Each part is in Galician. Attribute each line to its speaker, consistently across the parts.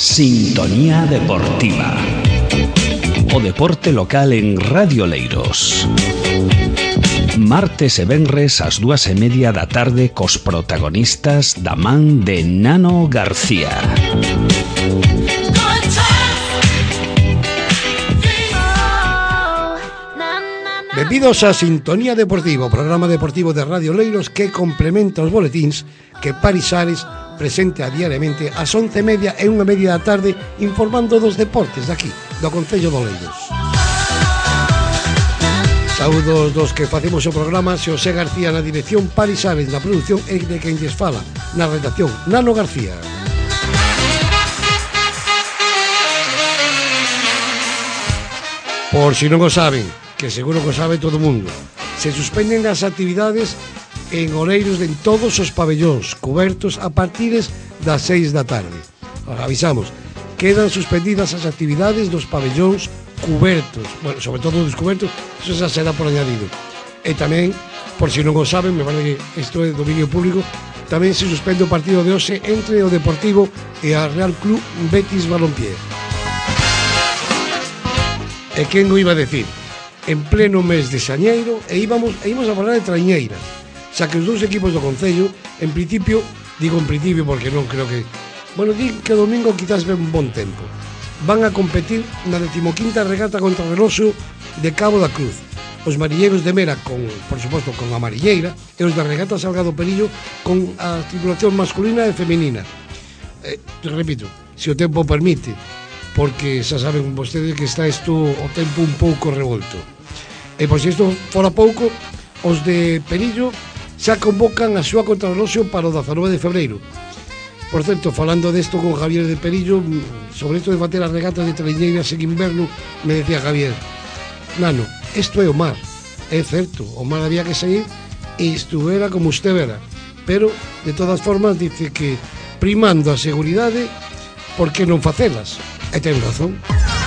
Speaker 1: Sintonía Deportiva. O deporte local en Radio Oleiros. Martes e venres ás 2:30 da tarde cos protagonistas da man de Nano García.
Speaker 2: Benvidos a Sintonía Deportiva, o programa deportivo de Radio Oleiros que complementa os boletíns que Paris Ares presente diariamente ás 11:30 e 1:30 da tarde informando dos deportes daqui, do Concello de Oleiros. Saúdos dos que facemos o programa, Xosé García na dirección, Paris Ares na produción e de quen lles fala na redacción, Nano García. Por si non o saben, que seguro que o sabe todo o mundo, se suspenden as actividades en Oleiros en todos os pabellóns cobertos a partir das 6 da tarde. Ahora, avisamos, quedan suspendidas as actividades dos pabellóns cubertos, bueno, sobre todo dos cubertos, eso xa será por añadido. E tamén, por si non o saben, me parece que isto é dominio público, tamén se suspende o partido de hoxe entre o Deportivo e a Real Club Betis Balompié. E quen o iba a decir? En pleno mes de xañeiro e íbamos a falar de traiñeiras, xa que os dous equipos do Concello, en principio, digo en principio porque non creo que, bueno, di que o domingo quizás ve un bon tempo, van a competir na 15ª regata contra o reloxo de Cabo da Cruz. Os marilleiros de Mera, por suposto, con a marilleira, e os da regata Salgado Perillo con a tripulación masculina e femenina. Repito, se o tempo permite, porque xa saben vostedes que está isto o tempo un pouco revolto. E por se isto fora pouco, os de Perillo xa convocan a súa contrarreloxo para o 19 de febreiro. Por certo, falando desto con Javier de Perillo, sobre isto de bater as regatas de traiñeiras en inverno, me decía Javier: Nano, isto é o mar. É certo, o mar había que sair e isto era como usted vera. Pero, de todas formas, dice que primando a seguridade, por que non facelas? E ten razón.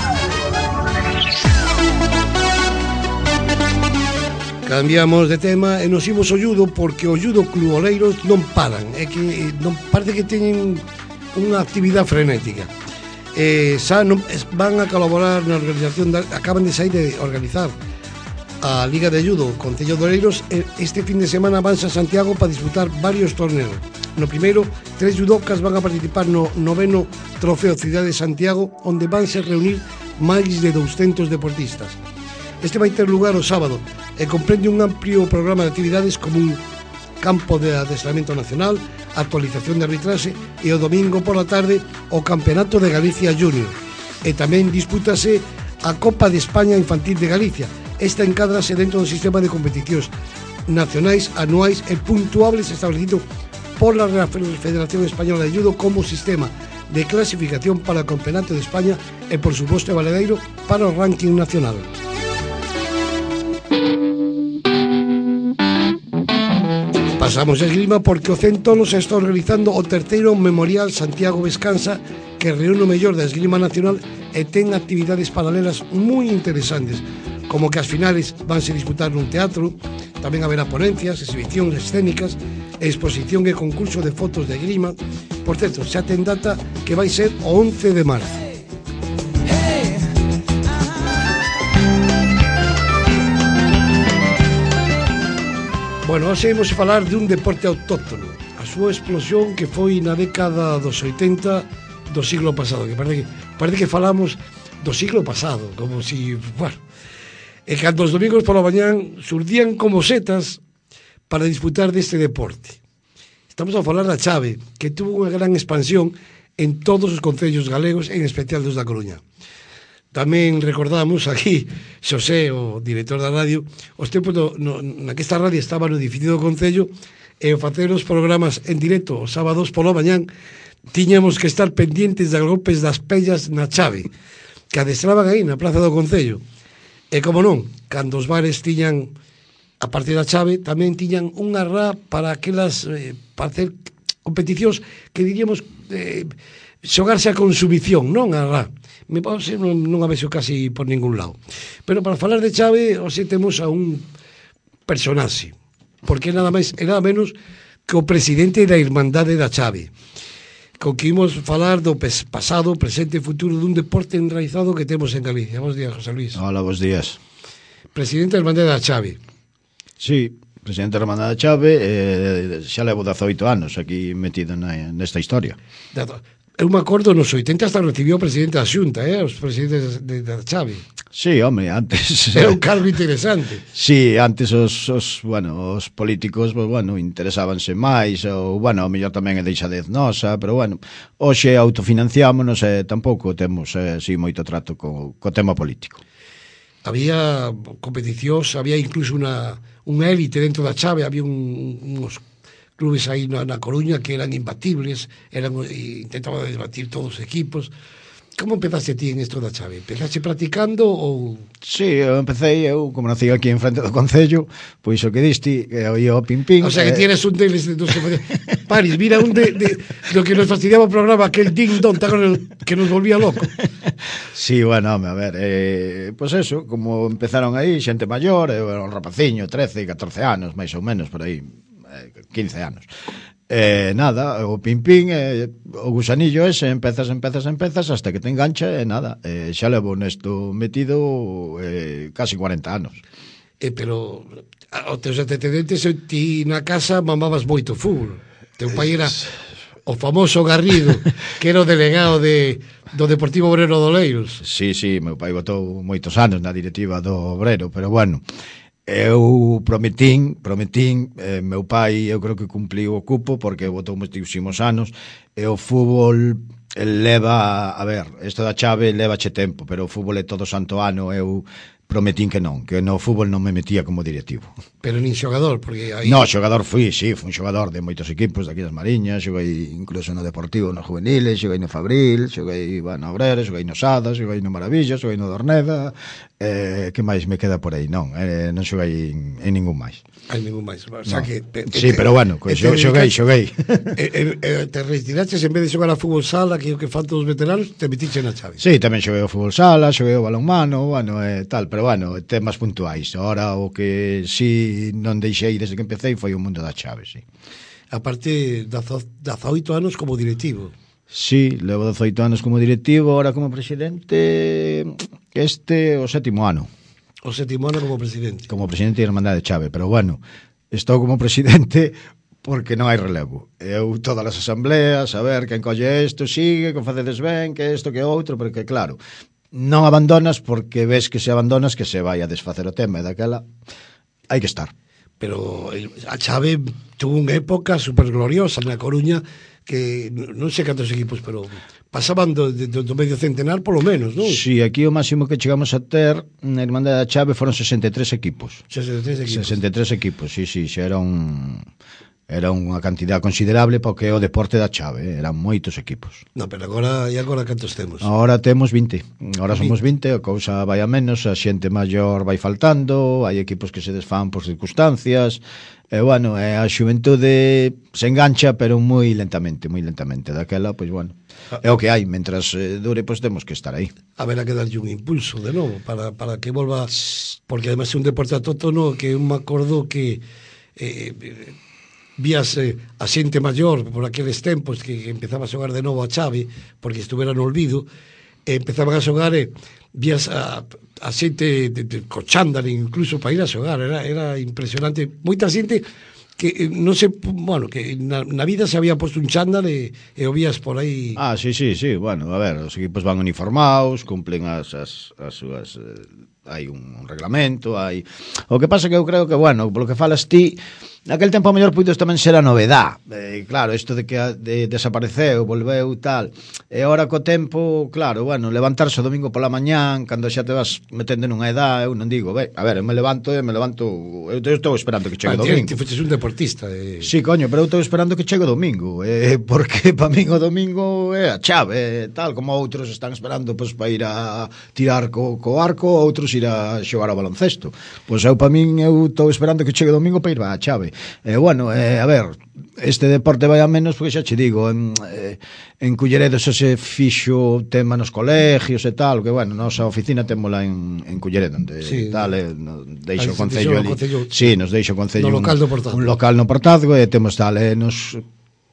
Speaker 2: Cambiamos de tema e nos imos ao judo porque o Judo Club Oleiros non paran, é que non parece que teñen unha actividade frenética. Xa non, van a colaborar na organización, acaban de sair de organizar a Liga de Judo Concello de Oleiros. Este fin de semana van a Santiago para disputar varios torneos. No primeiro, 3 judocas van a participar no 9º Trofeo Cidade de Santiago, onde vanse reunir máis de 200 deportistas. Este vai ter lugar o sábado e comprende un amplio programa de actividades como un campo de adestramento nacional, actualización de arbitraxe e o domingo pola tarde o Campeonato de Galicia Júnior. E tamén dispútase a Copa de España Infantil de Galicia. Esta encádrase dentro do sistema de competicións nacionais, anuais e puntuables establecido por la Federación Española de Judo como sistema de clasificación para o Campeonato de España e, por suposto, valedeiro para o ranking nacional. Pasamos a esgrima porque o Centolos está organizando o terceiro Memorial Santiago Vescansa, que reúne o mellor da esgrima nacional e ten actividades paralelas moi interesantes, como que as finales vanse disputar nun teatro, tamén haberá ponencias, exhibicións escénicas, exposición e concurso de fotos de esgrima. Por certo, xa ten data que vai ser o 11 de marzo. Bueno, hoxe imos falar de un deporte autóctono, a súa explosión que foi na década dos 80 do siglo pasado, que parece que falamos do siglo pasado, como si, bueno, e cando os domingos pola mañán surdían como setas para disputar deste deporte. Estamos a falar da chave, que tuvo unha gran expansión en todos os concellos galegos, en especial dos da Coruña. Tamén recordamos aquí, Xosé, o director da radio, os tempos na que esta radio estaba no edificio do Concello e ao facer os programas en directo os sábados pola mañán tiñamos que estar pendientes das golpes das pellas na chave que adestraban aí na plaza do Concello. E como non, cando os bares tiñan a parte da chave tamén tiñan unha rá para aquelas para hacer competicións que diríamos xogarse a consumición, non a rá. Me pause non a vexo casi por ningún lado. Pero para falar de chave, hoxe temos a un personaxe, porque nada máis e nada menos que o presidente da Irmandade da Chave, con que imos falar do pasado, presente e futuro dun deporte enraizado que temos en Galicia. Bos días, José Luis.
Speaker 3: Hola, bos días.
Speaker 2: Presidente da Irmandade da Chave.
Speaker 3: Sí, presidente da Irmandade da Chave, xa levo 18 anos aquí metido nesta historia.
Speaker 2: Eu me acordo nos 80 hasta recibiu o presidente da Xunta, os presidentes da Chave.
Speaker 3: Sí, home, antes...
Speaker 2: Era un cargo interesante.
Speaker 3: Sí, antes os políticos, pues, interesábanse máis, ou, ao mellor tamén é deixadez nosa, pero, hoxe autofinanciámonos e tampouco temos, moito trato co tema político.
Speaker 2: Había competicións, había incluso unha élite dentro da Chave, había uns clubes aí na Coruña que eran imbatibles, intentaban debatir todos os equipos. Como empezaste ti en isto da Chave? Empezaste practicando ou...?
Speaker 3: Sí, como nací aquí en frente do Concello, pois o que diste, oía o pim-pim...
Speaker 2: O sea, que tienes un deles dos que Paris, mira un de lo que nos fastidiaba o programa, aquel ding-dong que nos volvía loco.
Speaker 3: Sí, a ver, pois eso, como empezaron aí, xente maior, eu era un rapaciño, 13, 14 anos, máis ou menos, por aí, 15 anos. Nada, o pin-pin, o gusanillo ese, empezas hasta que te engancha e nada, xa levo nesto metido casi 40 anos.
Speaker 2: Pero os teus antecedentes, ti na casa mamabas moito fútbol. Teu pai era o famoso Garrido, que era o delegado do Deportivo Obrero de Oleiros.
Speaker 3: Sí, meu pai botou moitos anos na directiva do Obrero, pero eu prometín, meu pai eu creo que cumpliu o cupo porque botou moitísimos anos e o fútbol leva, a ver, isto da Chave levache tempo, pero o fútbol é todo santo ano, eu prometín que no fútbol non me metía como directivo.
Speaker 2: Pero nin xogador, porque aí...
Speaker 3: No, xogador fui un xogador de moitos equipos daqui das Mariñas, xoguei incluso no Deportivo, no Juveniles, xoguei no Fabril, xoguei no Obrero, xoguei no Sada, xoguei no Maravilla, xoguei no Dorneda, que máis me queda por aí? Non xoguei en ningún máis.
Speaker 2: Hai ningún máis. O sea que,
Speaker 3: sí, pero xoguei.
Speaker 2: Te retiraches en vez de xogar a fútbol sala, que é o que falta dos veteranos, te metiche na Chave.
Speaker 3: Sí, tamén xoguei o fútbol sala, xoguei o balonmano, tal, pero temas puntuais. Ahora o que sí non deixei desde que empecé foi o mundo da Chave, sí.
Speaker 2: A parte 18 anos como directivo.
Speaker 3: Sí, levo 18 anos como directivo, ahora como presidente, o 7º ano.
Speaker 2: O 7º ano como presidente.
Speaker 3: Como presidente da Irmandade de Chave, pero estou como presidente porque non hai relevo. Eu todas as asambleas, a ver, quen colle isto, sigue, que facedes ben, que isto, que outro, porque claro, non abandonas porque ves que se abandonas que se vai a desfacer o tema e daquela hai que estar.
Speaker 2: Pero a Chave tuvo unha época super gloriosa na Coruña que non sei cantos equipos, pero pasaban do medio centenar polo menos, non?
Speaker 3: Si, aquí o máximo que chegamos a ter na Irmandade da Chave foron 63 equipos. 63 equipos, sí, xa era unha cantidad considerable porque é o deporte da Chave, eran moitos equipos.
Speaker 2: No, pero agora cantos temos?
Speaker 3: Agora temos 20. Agora somos 20, a cousa vai a menos, a xente maior vai faltando, hai equipos que se desfán por circunstancias, a xuventude se engancha, pero moi lentamente, daquela, pois é o que hai, mentras dure, pois temos que estar aí.
Speaker 2: Haberá que darlle un impulso de novo para que volva, porque además é un deporte autóctono que eu me acordo que vías a xente maior por aqueles tempos que empezaba a xogar de novo a Chave porque estuvera no olvido, empezaban a xogar vías a xente co chándal incluso para ir a xogar, era impresionante. Moita xente que non sei, que na vida se había posto un chándal e o vías por aí.
Speaker 3: Sí, a ver, os equipos van uniformados, cumplen as súas hai un reglamento, hai... O que pasa que eu creo que, polo que falas ti, naquel tempo a mellor puidos tamén ser a novedad. Claro, isto de que desapareceu, volveu, tal. E agora co tempo, claro, levantarse o domingo pola mañán, cando xa te vas metendo nunha edad, eu non digo, a ver, eu me levanto, eu estou esperando que chegue o domingo.
Speaker 2: Ti foches un deportista.
Speaker 3: Sí, coño, pero eu estou esperando que chegue o domingo, porque para min o domingo é a chave, tal, como outros están esperando para ir a tirar co arco, outros ir a xogar ao baloncesto. Pois eu, para min, eu estou esperando que chegue o domingo para ir a chave. A ver, este deporte vai a menos porque xa che digo, en Culleredo xa se fixo tema nos colegios e tal, que nosa oficina témola en Culleredo, onde tal, deixa o Concello ali. Sí, nos deixa o Concello un local no Portazgo e temos tal,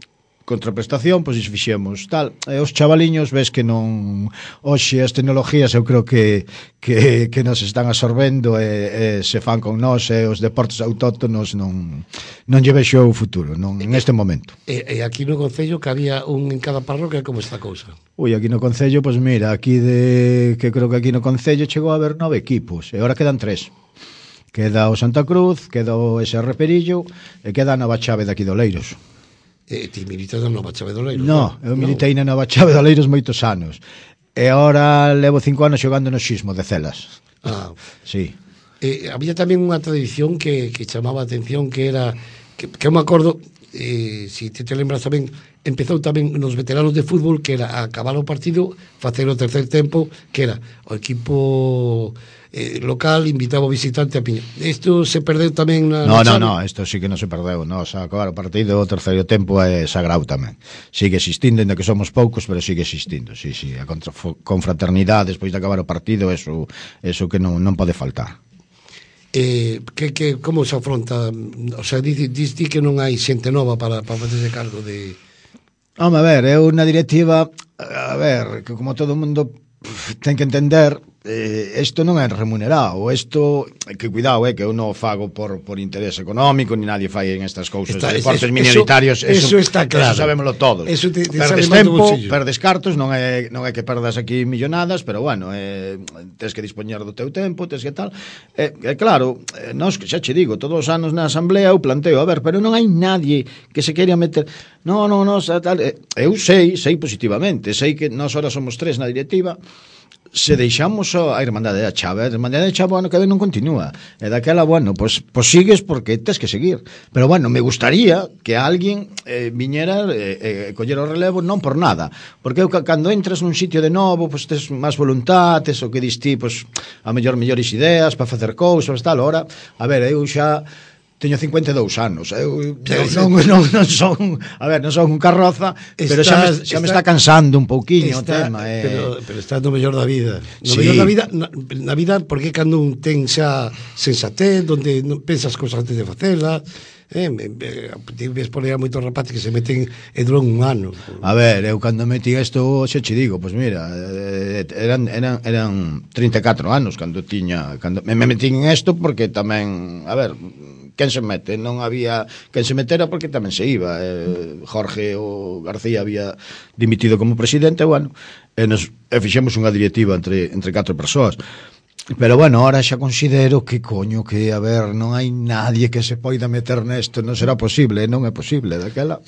Speaker 3: contraprestación, pois fixemos tal. E os chavaliños ves que non hoxe as tecnologías eu creo que nos están absorbendo e se fan con nós e os deportes autóctonos non lle vexo o futuro en este momento.
Speaker 2: E aquí no Concello que había un en cada parroquia, como está a cousa?
Speaker 3: Ui, aquí no Concello, pois mira, que creo que aquí no Concello chegou a haber 9 equipos e agora quedan 3. Queda o Santa Cruz, queda o SR Perillo e queda a Nova Chave daqui do Oleiros.
Speaker 2: Ti militas na Nova Chave do Oleiros?
Speaker 3: No, eu militei na Nova Chave do Oleiros moitos anos. E agora levo 5 anos xogando no Xismo de Celas. Sí.
Speaker 2: Había tamén unha tradición que chamaba a atención, que era que eu me acordo, si te lembras tamén, empezou tamén nos veteranos de fútbol, que era acabar o partido, facer o tercer tempo, que era o equipo local invitaba o visitante a Piña. Isto se perdeu tamén na
Speaker 3: No, isto sí que non se perdeu. No, acabar o partido, o terceiro tempo é sagrado tamén. Sigue existindo, ainda que somos poucos, pero sigue existindo. Sí, a confraternidade despois de acabar o partido, eso que non pode faltar.
Speaker 2: Como se afronta? O sea, dis que non hai xente nova para facerse cargo de...
Speaker 3: Home, a ver, eu na directiva, que como todo o mundo ten que entender, isto non é remunerado, isto, que cuidado, que eu non fago por interés económico, ni nadie fai en estas cousas de deportes minoritarios,
Speaker 2: eso está claro,
Speaker 3: eso sabémoslo todos. Perdes tempo, perdes cartos, non é que perdas aquí millonadas, pero bueno, tens que dispoñer do teu tempo, tens que tal, claro, nós, xa che digo, todos os anos na asamblea eu planteo, pero non hai nadie que se queira meter, non, tal, eu sei positivamente, sei que nós ahora somos 3 na directiva. Se deixamos a Irmandade da Chave, ano que non continúa. E daquela, pois sigues porque tes que seguir. Pero, me gustaría que alguén viñera e collera o relevo, non por nada. Porque eu, cando entras nun sitio de novo, pois tes máis voluntad, tes o que distí, pois, a mellores ideas para facer cousas, tal. Ora, eu xa teño 52 anos. Eu non son un carroza, pero xa me está cansando un pouquiño o tema.
Speaker 2: Pero está no mellor da vida. Mellor da vida, na vida, porque cando un ten xa sensatez, donde non pensas cosas antes de facela, ves por aí a moitos rapaces que se meten e duran un ano.
Speaker 3: Eu cando metí isto, xa che digo, pois mira, eran 34 anos cando me metí en isto, porque tamén, quen se mete? Non había quen se metera porque tamén se iba. Jorge o García había dimitido como presidente, e fixemos unha directiva entre 4 persoas. Pero ahora xa considero que non hai nadie que se poida meter nesto, non será posible, non é posible daquela.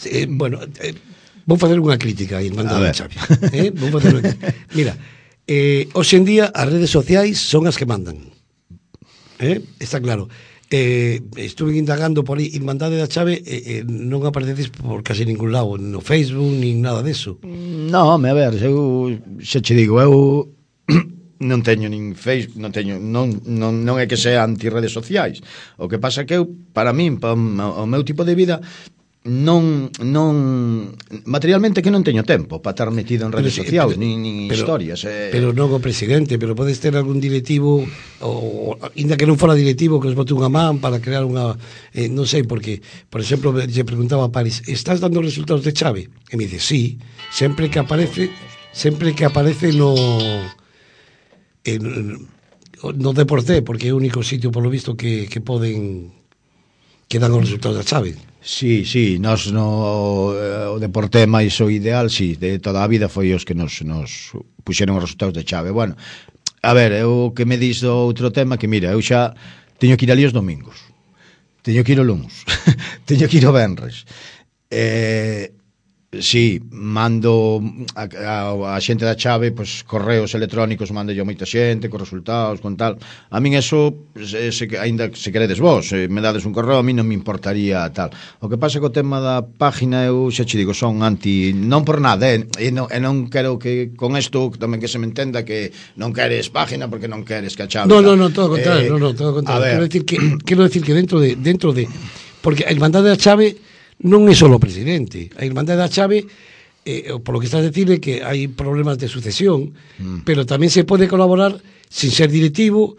Speaker 2: Vou facer unha crítica aí, Irmandade da Chave. Vou facer unha crítica. Mira, hoxe en día as redes sociais son as que mandan. Está claro. Estuve indagando por aí Irmandade da Chave, non aparecedes por casi ningún lado, no Facebook nin nada deso.
Speaker 3: Non, eu xa che digo, eu non teño nin Facebook, non é que sea anti-redes sociais. O que pasa que eu, para min, o meu tipo de vida, non materialmente que non teño tempo para estar metido en redes sociais nin historias.
Speaker 2: Pero non o presidente, pero podes ter algún directivo, ou ainda que non fora directivo, que os bote unha man para crear unha, non sei, porque por exemplo, lle preguntaba a París, estás dando resultados de Chave? E me dice, sí, sempre que aparece no deporte, porque é o único sitio, por lo visto, que poden, que dan os resultados da Chave.
Speaker 3: Sí, nós o deporte máis o ideal, de toda a vida foi os que nos puxeron os resultados de Chave. Eu que me dis do outro tema, que mira, eu xa teño que ir ali os domingos, teño que ir o luns, teño que ir o venres. Sí, mando a xente da Chave, pois correos electrónicos, mando yo moita xente con resultados, con tal. A min eso, aínda se queredes vos, me dades un correo, a min non me importaría tal. O que pasa co tema da página, eu xa che digo, son anti, non por nada, e non quero que con isto tamén que se me entenda que non queres página porque non queres que a Chave.
Speaker 2: No, todo o contrario, todo o contrario. Quero decir que dentro de porque a Irmandade da Chave non é só o presidente. A Irmandade da Chave, por lo que estás a decir, é que hai problemas de sucesión, pero tamén se pode colaborar sin ser directivo,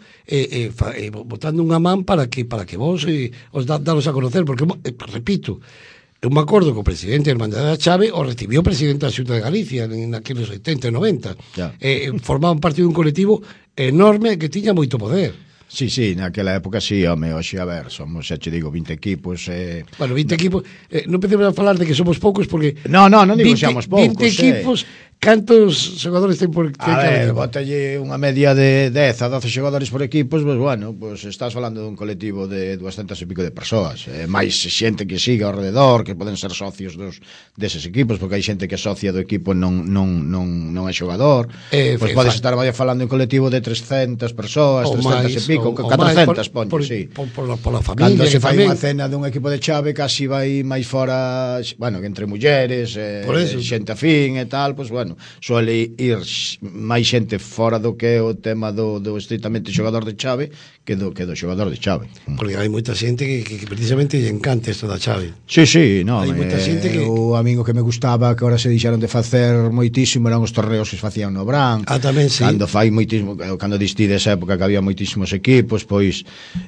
Speaker 2: botando unha man para que vos os daros a conocer, porque, repito, eu me acordo que o presidente da Hermandade da Chave o recibiu o presidente da Xunta de Galicia naqueles 80 e 90. Formaban parte dun colectivo enorme que tiña moito poder.
Speaker 3: Sí, naquela época sí, home, hoxe, a ver, somos, xa che digo, 20 equipos.
Speaker 2: Bueno, 20 equipos, non empecemos a falar de que somos poucos, porque...
Speaker 3: Non digo que seamos poucos.
Speaker 2: 20 equipos, cantos xogadores ten por...
Speaker 3: A ver, botalle unha media de 10 a 12 xogadores por equipos, pues bueno, pues estás falando dun colectivo de 200 e pico de persoas, máis xente que siga ao redor, que poden ser socios deses equipos, porque hai xente que é socia do equipo non é xogador, pues podes estar falando un colectivo de 300 persoas, 300 e pico, 400 ponlle, sí.
Speaker 2: Por la familia.
Speaker 3: Cando se fai unha cena dun equipo de Chave, casi vai máis fora, bueno, entre mulleres, xente afín e tal, pues bueno, suele ir máis xente fora do que é o tema do estritamente xogador de Chave que do xogador de Chave.
Speaker 2: Porque hai moita xente que precisamente lle encanta isto da Chave.
Speaker 3: Sí, no,
Speaker 2: hai moita xente que...
Speaker 3: O amigo que me gustaba, que ahora se deixaron de facer moitísimo, eran os torneos que se facían no Bran.
Speaker 2: Tamén, sí.
Speaker 3: Cando fai moitísimo, cando distí desa época que había moitísimos equipos, pois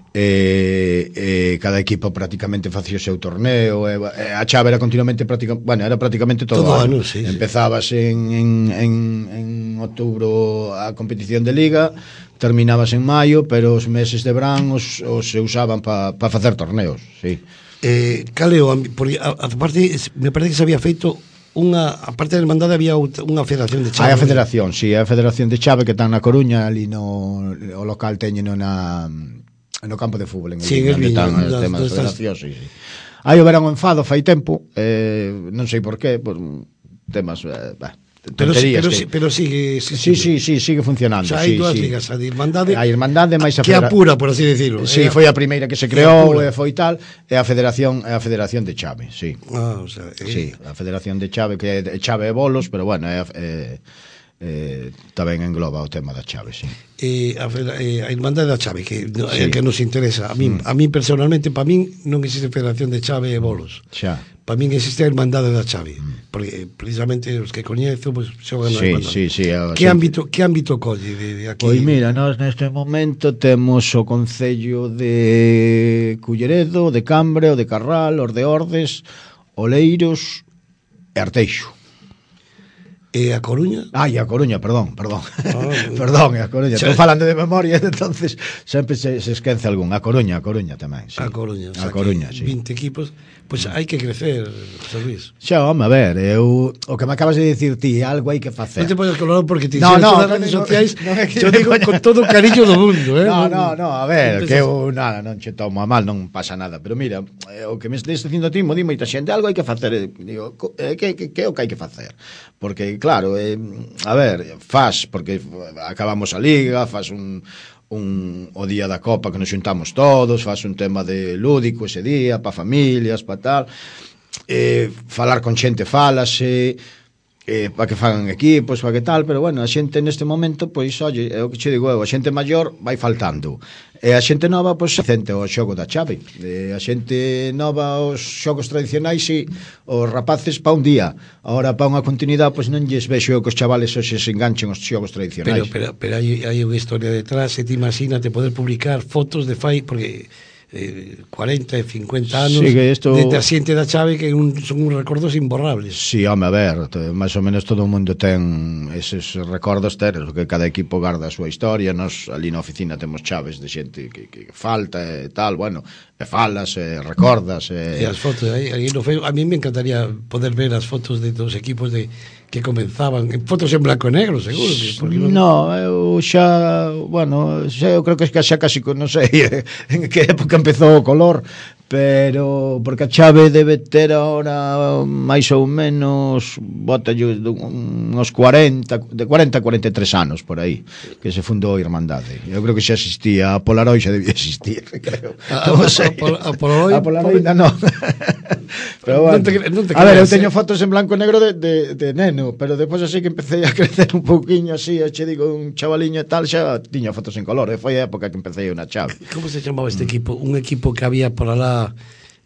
Speaker 3: cada equipo prácticamente facía o seu torneo, a Chave era continuamente era prácticamente todo ano.
Speaker 2: Sí,
Speaker 3: empezabas en outubro a competición de liga, terminabas en maio, pero os meses de verán os se usaban para facer torneos, sí.
Speaker 2: Caleo, aparte, me parece que se había feito aparte da Hermandade había unha federación de Chave.
Speaker 3: Hai a federación, sí, a federación de Chave que está na Coruña, ali o local teñeno no campo de fútbol, en
Speaker 2: el
Speaker 3: onde están os temas de federación, sí. Aí o verán o enfado fai tempo, non sei por qué, por temas,
Speaker 2: pero sigue
Speaker 3: funcionando.
Speaker 2: O sea, hai dúas ligas, a
Speaker 3: Hermandade máis a
Speaker 2: que apura, por así decirlo.
Speaker 3: Sí, foi a primeira que se creou, foi tal, e a federación de Chave, sí.
Speaker 2: O sea,
Speaker 3: sí, a federación de Chave, que é Chave e Bolos, pero bueno, tamén engloba o tema da Chave, sí.
Speaker 2: A Hermandade da Chave, que nos interesa. A mí personalmente, para min non existe federación de Chave e Bolos.
Speaker 3: Xa.
Speaker 2: Para min existe a Hermandade da Chave, porque precisamente os que coñezo pues, xogan na Hermandade.
Speaker 3: Sí,
Speaker 2: que ámbito colle de aquí?
Speaker 3: Pois mira, nós neste momento temos o Concello de Culleredo, de Cambre, o de Carral, os de Ordes, Oleiros e Arteixo.
Speaker 2: E a Coruña?
Speaker 3: A Coruña, perdón. Perdón, a Coruña. Estou falando de memoria, entonces sempre se esquece algún. A Coruña tamén, sí.
Speaker 2: A Coruña,
Speaker 3: a Coruña, sí.
Speaker 2: 20 equipos, pois hai que crecer, José Luis.
Speaker 3: Xa, home, a ver, o que me acabas de dicir ti, algo hai que facer.
Speaker 2: Non te podes colorado porque te hicieron todas as redes sociais, yo digo con todo o cariño do mundo,
Speaker 3: No, a ver, que eu nada, non che tomo a mal, non pasa nada, pero mira, o que me estés dicindo a ti, mo di moita xente, algo hai que facer, digo, que é o que hai que facer? Porque claro, a ver, porque acabamos a liga, faz o día da Copa que nos xuntamos todos, faz un tema de lúdico ese día, pa familias, pa tal, falar con xente falase, para que fagan equipos, para que tal, pero bueno, a xente neste momento, pois, oye, é o que che digo eu, a xente maior vai faltando, e a xente nova, pois, sente o xogo da Chave, a xente nova, os xogos tradicionais, si, os rapaces pa un día, agora pa unha continuidade, pois non lles vexo eu que os chavales hoxe se enganchen os xogos tradicionais.
Speaker 2: Pero hai unha historia detrás, e ti imagínate poder publicar fotos de porque 40 e 50 anos
Speaker 3: sí,
Speaker 2: de xente da Chave que son uns recordos imborrables.
Speaker 3: Sí, home, a ver, máis ou menos todo o mundo ten eses recordos porque cada equipo garda a súa historia. Nos ali na oficina temos chaves de xente que falta e tal, bueno, e falas, e recordas
Speaker 2: e as fotos, aí no Facebook, a mí me encantaría poder ver as fotos de dos equipos que comenzaban, fotos en blanco e negro, seguro que,
Speaker 3: no, eu xa, bueno, eu creo que xa casi, non sei en que época empezou o color, pero porque a Chave debe ter ahora máis ou menos uns 40 a 43 anos por aí que se fundou a Irmandade. Eu creo que xa existía, a Polaroid xa debía existir, creo.
Speaker 2: A Polaroid
Speaker 3: ainda non. Pero bueno, a ver, eu teño fotos en blanco e negro de neno, pero depois así que empecé a crecer un pouquiño así, che digo, un chavaliño e tal, xa tiña fotos en color, foi a época que empecé na Chave.
Speaker 2: Como se chamaba este equipo? Un equipo que había por alá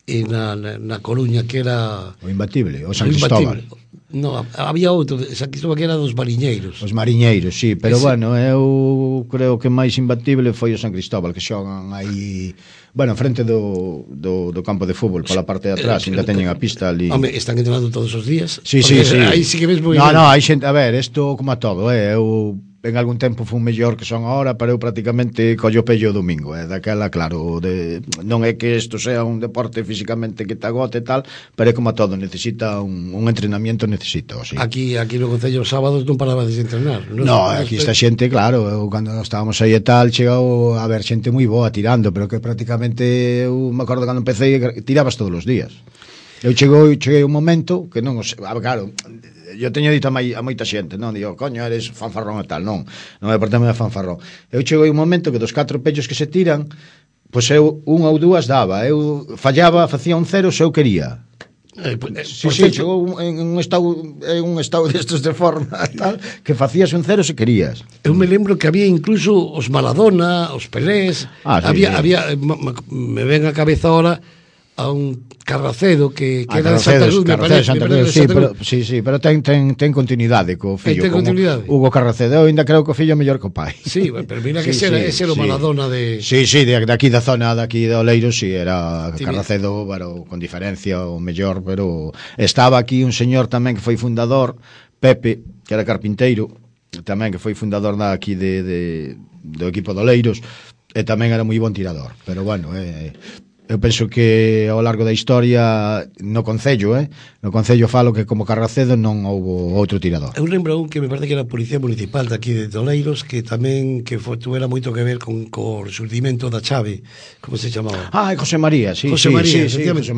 Speaker 2: na Coruña, que era
Speaker 3: o Imbatible, o San Cristóbal.
Speaker 2: No, había outro, San Cristóbal, que era dos mariñeiros.
Speaker 3: Os mariñeiros, sí, pero bueno, eu creo que máis imbatible foi o San Cristóbal, que xogan aí, bueno, frente do campo de fútbol, pola parte de atrás, ainda teñen a pista ali.
Speaker 2: Home, están entrenando todos os días.
Speaker 3: Sí.
Speaker 2: Aí sí que ves moi ben.
Speaker 3: No, hai xente, a ver, isto como a todo, eu en algún tempo fun mellor que son agora, pero eu prácticamente collo pello o domingo, daquela, claro, non é que isto sea un deporte físicamente que te agote e tal, pero é como a todo, necesita un entrenamiento, necesita, sí.
Speaker 2: Aquí no Concello os sábados non parabades de entrenar.
Speaker 3: No, aquí esta xente, claro, eu cando estábamos aí e tal, chegou a ver xente moi boa tirando, pero que prácticamente, eu me acordo cando empecé, tirabas todos os días. Eu cheguei un momento que non, claro, eu teño dito a moita xente, non digo, coño, eres fanfarrón e tal, non é por tema de fanfarrón. Eu cheguei un momento que dos 4 pellos que se tiran, pois eu unha ou dúas daba, eu fallaba, facía un 0 se eu quería. Sí, chegou en un estado destes de forma tal, que facías un 0 se querías.
Speaker 2: Eu me lembro que había incluso os Maradona, os Pelés, había me ven a cabeza ahora a un Carracedo que era de Santa Cruz, me parece, sí, pero ten continuidade co fillo, como Hugo Carracedo. Eu ainda creo que o fillo é mellor que o pai. Sí, pero mira que ese era o Maradona de...
Speaker 3: Sí, de aquí da zona, de aquí de Oleiros, sí, era Carracedo, pero con diferencia o mellor, pero estaba aquí un señor tamén que foi fundador, Pepe, que era carpinteiro, tamén que foi fundador aquí do equipo de Oleiros, e tamén era moi bon tirador, pero bueno, eu penso que ao largo da historia no Concello, no Concello falo que como Carracedo non houbo outro tirador.
Speaker 2: Eu lembro un que me parece que era a Policía Municipal de aquí de Oleiros, que tamén tuvera moito que ver con o surgimento da chave, como se chamaba?
Speaker 3: José María, sí, José María,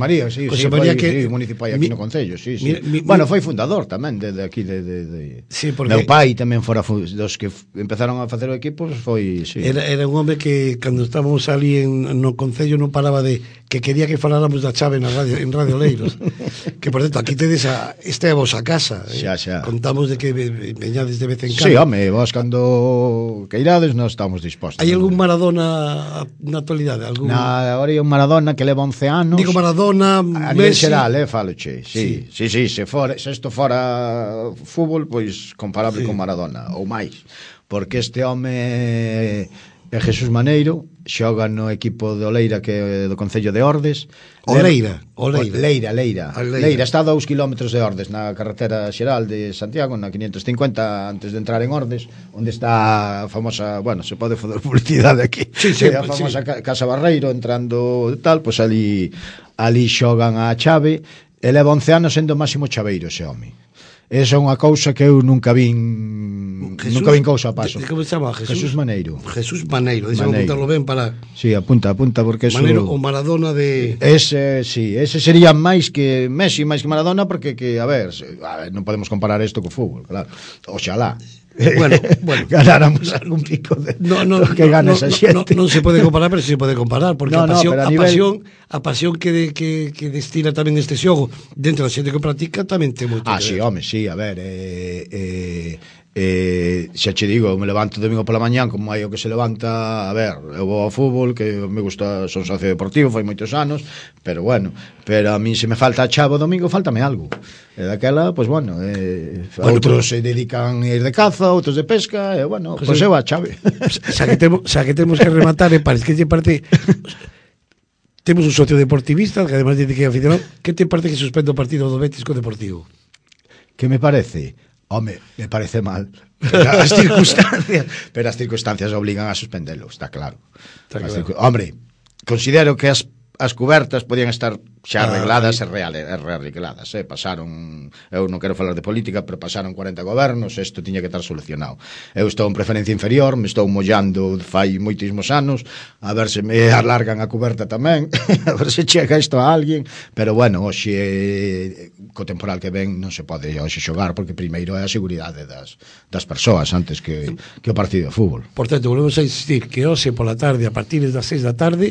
Speaker 3: que municipal aquí no Concello, sí. Bueno, foi fundador tamén de aquí
Speaker 2: sí, porque
Speaker 3: meu pai tamén fora dos que empezaron a facer o equipo, foi, sí.
Speaker 2: Era un home que cando estábamos ali no Concello non paraba de que quería que faláramos da chave en Radio Oleiros. Que, por certo, aquí tedes esta é a vosa casa.
Speaker 3: Xa.
Speaker 2: Contamos de que veñades de vez en cando.
Speaker 3: Sí, home, vos cando queirades non estamos dispostos.
Speaker 2: Hai algún Maradona na actualidade?
Speaker 3: Ahora hai un Maradona que leva 11 anos.
Speaker 2: Digo Maradona,
Speaker 3: a nivel xeral, faloche. Sí, se isto fora fútbol, pois comparable con Maradona, ou máis. Porque este home é Jesús Maneiro, xoga no equipo de Oleira, que é do Concello de Ordes.
Speaker 2: Leira,
Speaker 3: está a 2 kilómetros de Ordes, na carretera xeral de Santiago, na 550, antes de entrar en Ordes, onde está a famosa, bueno, se pode fazer publicidade aquí, a famosa Casa Barreiro, entrando tal, pois ali xogan a chave, e leva 11 anos sendo o máximo chaveiro ese home. Esa é unha cousa que eu nunca vin cousa a paso.
Speaker 2: Como se chama?
Speaker 3: Jesús Maneiro.
Speaker 2: Jesús Maneiro, deixa apuntarlo ben para...
Speaker 3: Sí, apunta, porque eso...
Speaker 2: Maneiro, o Maradona de...
Speaker 3: Ese sería máis que Messi, máis que Maradona, porque, a ver, non podemos comparar isto co fútbol, claro. Oxalá.
Speaker 2: Bueno,
Speaker 3: ganáramos algún pico de que gana esa xente.
Speaker 2: Non se pode comparar, pero se pode comparar, porque a pasión que destila tamén este xogo dentro da xente que practica tamén ten moito.
Speaker 3: Sí, home, sí, a ver, xa che digo, eu me levanto domingo pola mañán como hai o que se levanta, a ver, eu vou ao fútbol, que me gusta, son socio deportivo, foi moitos anos, pero bueno, pero a mí se me falta a chave o domingo, faltame algo. E daquela, pois bueno, outros se dedican a ir de caza, outros de pesca, e bueno, pois eu a chave.
Speaker 2: Xa que temos que rematar, parece que lle parte... Temos un socio deportivista, que además dice que é aficionado, que te parte que suspende o partido do Betis co Deportivo?
Speaker 3: Que me parece? Home, me parece mal. Pero as circunstancias obligan a suspendelo, está claro. Hombre, considero que as cubertas podían estar xa arregladas e rearregladas, pasaron, eu non quero falar de política, pero pasaron 40 gobernos, isto tiña que estar solucionado. Eu estou en preferencia inferior, me estou mollando fai moitísimos anos, a ver se me alargan a cuberta tamén, a ver se chega isto a alguén, pero bueno, hoxe co temporal que ven non se pode hoxe xogar, porque primeiro é a seguridade das persoas antes que o partido de fútbol.
Speaker 2: Por tanto, volvemos a insistir que hoxe pola tarde, a partir das 6 da tarde,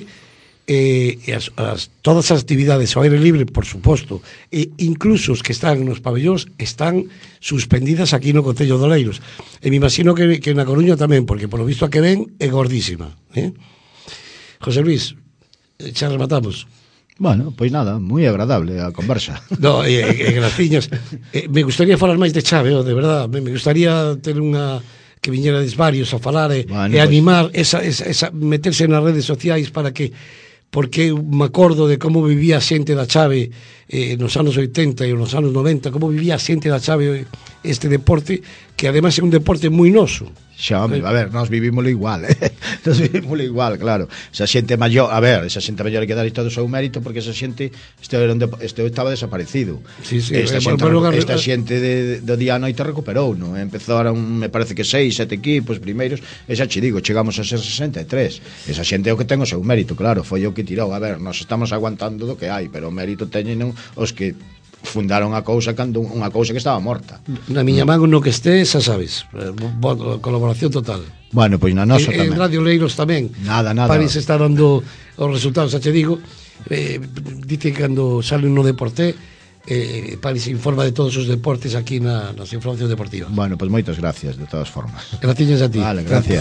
Speaker 2: todas as actividades ao aire libre, por suposto, e incluso os que están nos pabellóns están suspendidas aquí no Concello de Oleiros, e me imagino que na Coruña tamén, porque polo visto a que ven é gordísima. José Luis, xa rematamos.
Speaker 3: Bueno, pois nada, moi agradable a conversa.
Speaker 2: No, graciñas. Me gustaría falar máis de Chave, de verdad. Me gustaría ter unha que viñerades varios a falar e animar esa meterse nas redes sociais para que, porque me acordo de como vivía a xente da Chave nos anos 80 e nos anos 90, como vivía a xente da Chave este deporte, que ademais é un deporte moi noso.
Speaker 3: Xa, hombre, a ver, nós vivímoslo igual, Nós vivímoslo igual, claro. Esa xente maior, a ver, esa xente maior hai que dar todo o seu mérito, porque esa xente estaba desaparecido.
Speaker 2: Sí,
Speaker 3: esta xente do día a noite recuperou, non? Empezaron, me parece que 6, 7 equipos primeiros, e xa che digo, chegamos a ser 63. Esa xente é o que ten o seu mérito, claro, foi o que tirou. A ver, nós estamos aguantando do que hai, pero o mérito teñen os que fundaron a cousa cando unha cousa que estaba morta.
Speaker 2: Na miña man no que este, xa sabes, colaboración total.
Speaker 3: Bueno, pois na nosa tamén.
Speaker 2: En Radio Leiros tamén.
Speaker 3: Nada.
Speaker 2: París está dando os resultados, xa che digo, dice que cando sale no deporte, París informa de todos os deportes aquí nas informacións deportivas.
Speaker 3: Bueno, pois moitas gracias, de todas formas.
Speaker 2: Gracias a ti.
Speaker 3: Vale, gracias.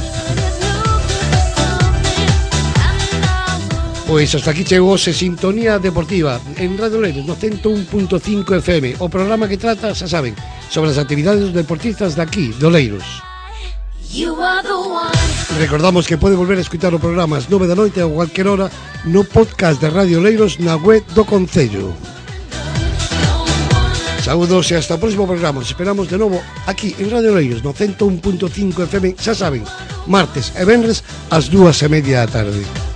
Speaker 2: Pois hasta aquí chegouse Sintonía Deportiva en Radio Leiros no 101.5 FM, o programa que trata, xa saben, sobre as actividades dos deportistas de aquí, do Leiros. Recordamos que pode volver a escutar o programa ás 9 da noite a cualquier hora no podcast de Radio Leiros na web do Concello. Saúdos e hasta o próximo programa. Os esperamos de novo aquí en Radio Leiros no 101.5 FM, xa saben, martes e venres ás 2:30 da tarde.